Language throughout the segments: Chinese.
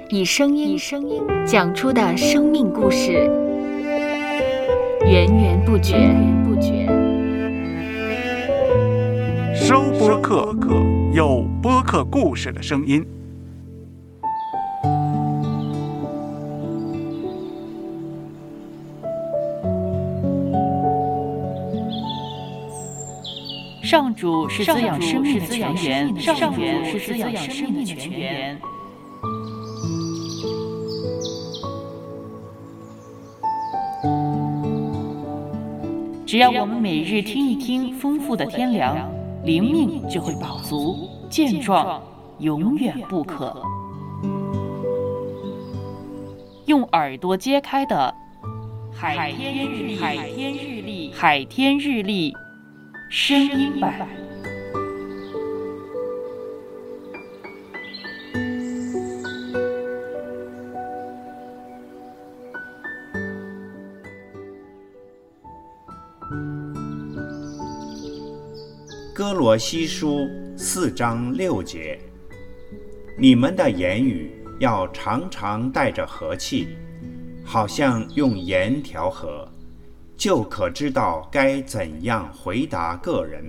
以声音讲出的生命故事，源源不绝。 收播客，有播客故事的声音。 上主是滋养生命的泉源，上主是滋养生命的泉源。只要我们每日听一听丰富的天粮，灵命就会饱足健壮，永远不渴。用耳朵揭开的海天日历声音版。 哥罗西书4章6节，你们的言语要常常带着和气，好像用盐调和，就可知道该怎样回答个人。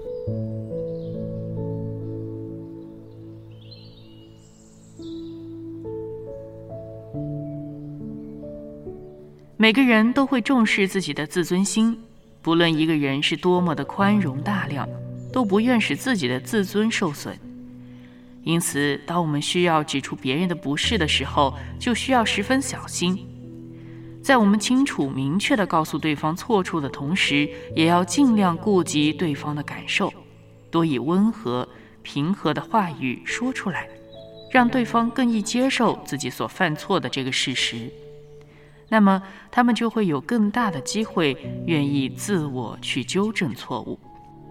每个人都会重视自己的自尊心，不论一个人是多么的宽容大量，都不愿使自己的自尊受损。因此，当我们需要指出别人的不是的时候，就需要十分小心。在我们清楚明确地告诉对方错处的同时，也要尽量顾及对方的感受，多以温和平和的话语说出来，让对方更易接受自己所犯错的这个事实。那么他们就会有更大的机会愿意自我去纠正错误。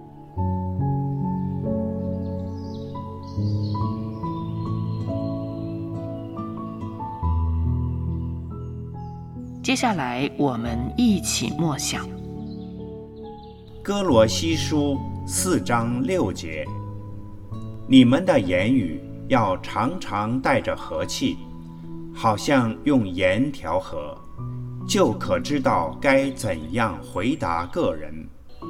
接下来我们一起默想哥罗西书4章6节，你们的言语要常常带着和气，好像用盐调和，就可知道该怎样回答个人。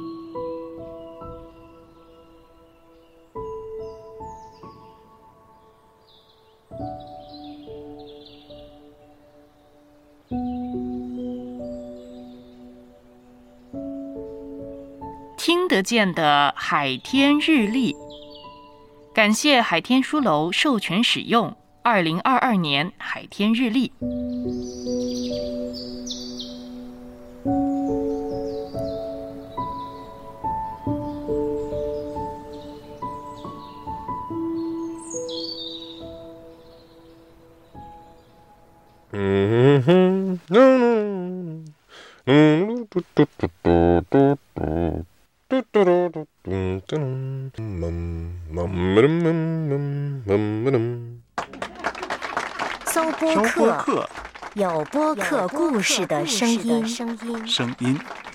听得见的海天日历，感谢海天书楼授权使用2022年海天日历。 搜播客，有播客故事的声音。